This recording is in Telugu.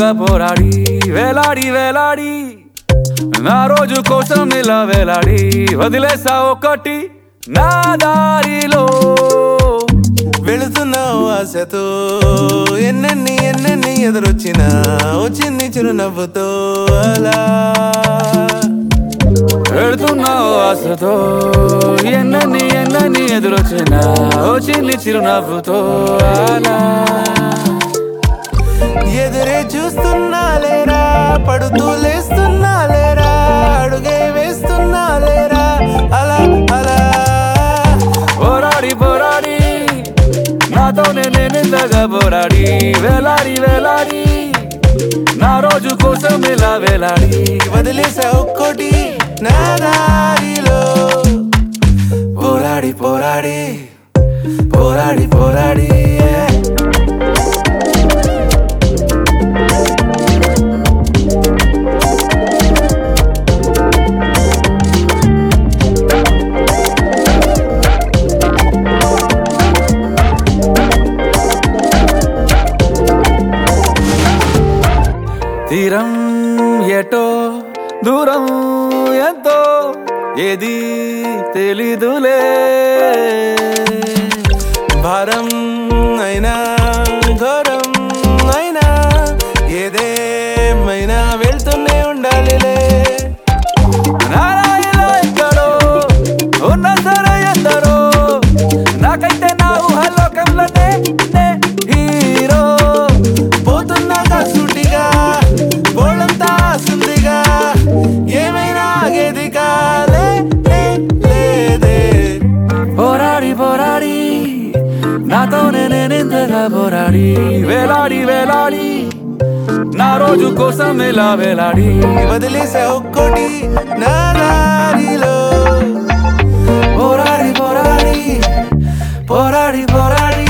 పోరాడి వేలాడి వేలాడి నా రోజు కోసం ఇలా వేలాడి వదిలేసా ఒకటి నా దారిలో వెళుతున్నావు ఆశతో ఎన్నెన్ని ఎన్నెన్ని ఎదురొచ్చినా వచ్చింది చిరునవ్వుతో అలా వెళుతున్నావు ఆశతో ఎన్నెన్ని ఎన్నెన్ని ఎదురొచ్చినా వచ్చింది చిరునవ్వుతో అలా ఎదురే చూస్తున్నా లేరా పడుతూ లేస్తున్నా లేరా అడుగే వేస్తున్నా లేరా అలా అలా పోరాడి పోరాడి నాతోనే నేనింతగా పోరాడి వేలాడి వేలాడి నా రోజు కోసం ఇలా వేలాడి వదిలేసా ఒక్కోటి నా దారిలో పోరాడి పోరాడి పోరాడి పోరాడి తీరం ఎటో దూరం ఎంతో ఏది తెలీదులే భారం అయినా ఘోరం అయినా ఏదేమైనా వెళ్తూనే ఉండాలిలే నారాయణ ఎక్కడో ఉన్న సరే ఎందరో నాకైతే నా ఊహలోకంలోనే హీరో పోతున్నాక సూటిగా బోళ్ళంతా సుందిగా ఏమైనా ఆగేది కాలే లేదే పోరాడి పోరాడి నాతోనే నేనింతగా పోరాడి వేలాడి వేలాడి నా రోజు కోసం ఇలా వేలాడి వదిలేసా ఒక్కోటి నా దారిలో పోరాడి పోరాడి పోరాడి పోరాడి